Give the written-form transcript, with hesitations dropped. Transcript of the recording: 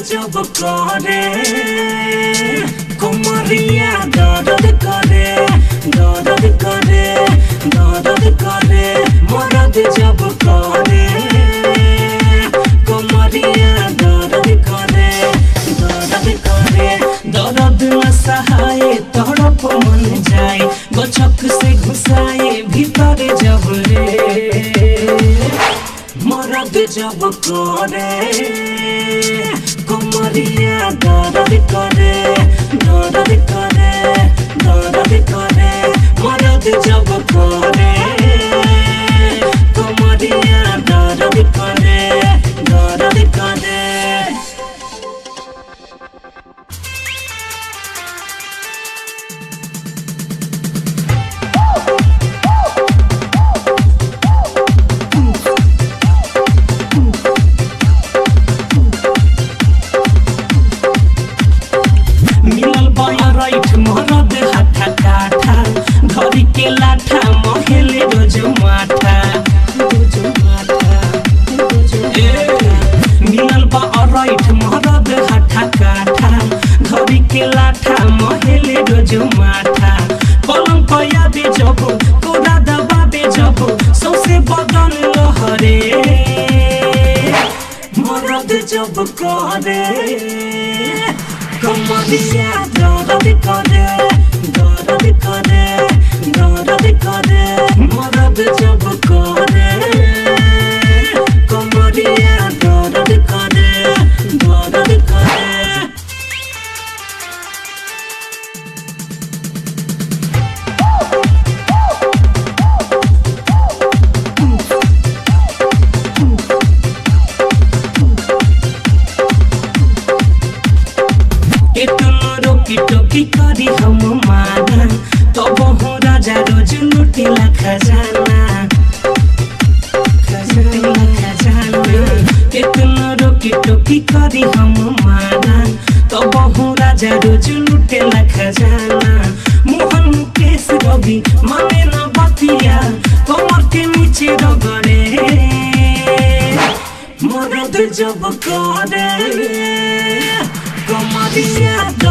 जब करे कमरिया दर्द करे दर्द करे दर्द करे मरद जब करे कमरिया दर्द करे दर्द असहाय तड़प मन जाए गचक से घुसाए भीतर जब रे मरद जब करे कमरिया दर्द करे दर्द करे दर्द करे मरद जब करे कमरिया दर्द करे दर्द करे मरद हाथा काठा धरी के लाठा महेले रोज माठा मिलल बा अराइठ मरद हाथा काठा धरी के लाठा महेले रोज माठा कलम पया दे जब कोड़ा दबा दे जब सौसे बदन लहरे मरद जब करे कमरिया दर्द करे दर्द करे दर्द करे मरद जब करे कमरिया दर्द करे दर्द करे रोकी टोकी करी हम माना तब हो राजा रोज लुटेला खजाना कितना रोकी टोकी करी हम माना तब हो राजा रोज लुटेला खजाना मोहन मुकेश रवि माने न बतिया कमर के नीचे रगड़े मरद जब करे कमरिया